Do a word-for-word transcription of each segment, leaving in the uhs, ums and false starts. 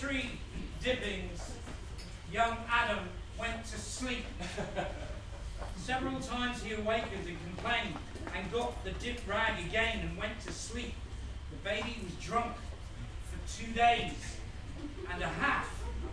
three dippings, young Adam went to sleep. Several times he awakened and complained and got the dip rag again and went to sleep. The baby was drunk for two days and a half.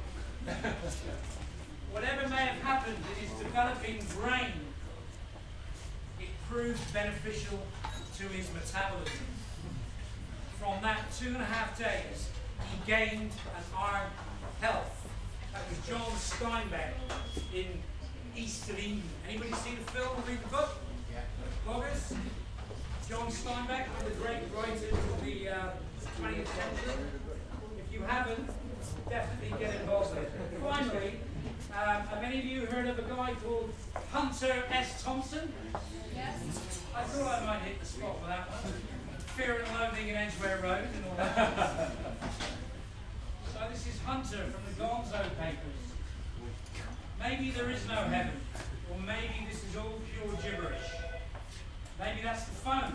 Whatever may have happened in his developing brain, it proved beneficial to his metabolism. From that two and a half days, he gained an iron health. That was John Steinbeck in East of Eden. Anybody see the film or read the book? Yeah. Bloggers? John Steinbeck, one of the great writers of the uh, twentieth century. If you haven't, definitely get involved with it. Finally, um, have any of you heard of a guy called Hunter S. Thompson? Yes. I thought I might hit the spot for that one. Fear and Loathing in Edgware Road and all that. So this is Hunter from the Gonzo Papers. Maybe there is no heaven, or maybe this is all pure gibberish. Maybe that's the phone.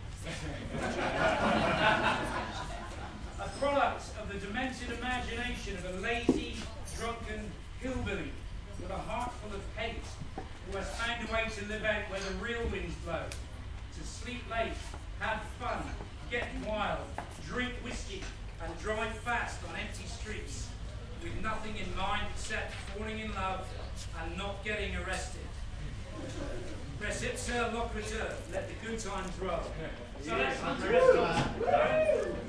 A product of the demented imagination of a lazy, drunken hillbilly with a heart full of hate who has found a way to live out where the real winds blow. To sleep late, have fun, get wild, drink whiskey, and drive fast on empty streets with nothing in mind except falling in love and not getting arrested. Res ipsa loquitur, let the good times roll. So that's Hunter.